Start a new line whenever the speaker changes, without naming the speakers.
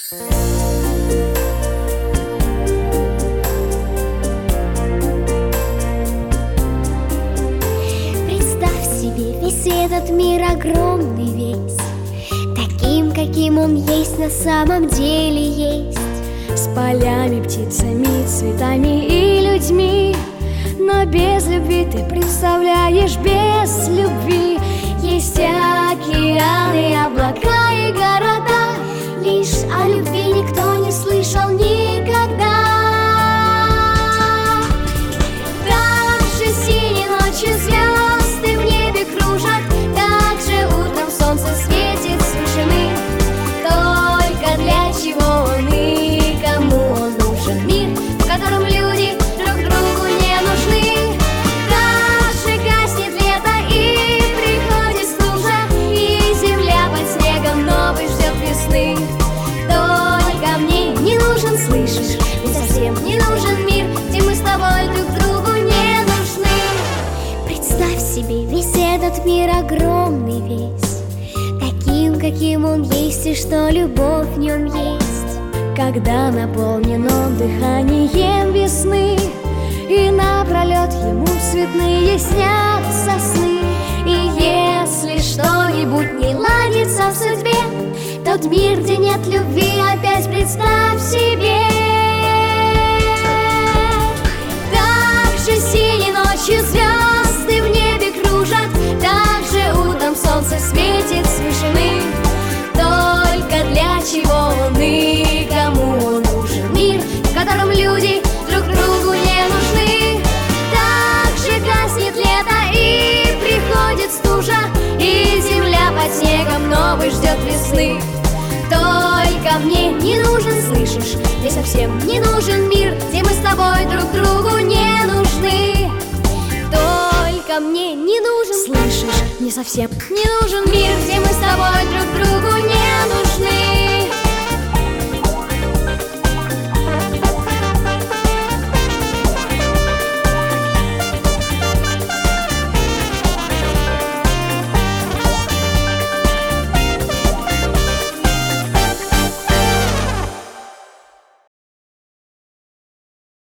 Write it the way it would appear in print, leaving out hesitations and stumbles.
Представь себе весь этот мир огромный весь, таким, каким он есть на самом деле есть.
С полями, птицами, цветами и людьми. Но без любви ты представляешь, без любви
Есть океаны, облака и города, лишь о любви никто не слышал никогда. Также синей ночью звезды в небе кружат, также утром солнце светит с вышины. Только для чего он и кому он нужен мир, в котором люди друг другу не нужны. Также гаснет лето и приходит стужа, и земля под снегом новый ждет весны. Только мне не нужен, слышишь, ведь совсем не нужен мир, где мы с тобой друг другу не нужны. Представь себе весь этот мир огромный весь, таким, каким он есть, и что любовь в нем есть.
Когда наполнен он дыханием весны, и напролет ему цветные снятся сны.
И если что-нибудь не ладится в судьбе, тот мир, где нет любви, опять представь себе. Также синей ночью звезды в небе кружат, также утром солнце светит с вышины. Только для чего он и кому он нужен мир, в котором люди друг другу не нужны. Также гаснет лето и приходит стужа, и земля под снегом новый ждет весны. Только мне не нужен, слышишь, мне совсем не нужен мир, где мы с тобой друг другу не нужны. Только мне не нужен,
слышишь, мне совсем
не нужен мир, где мы с тобой друг другу не нужны.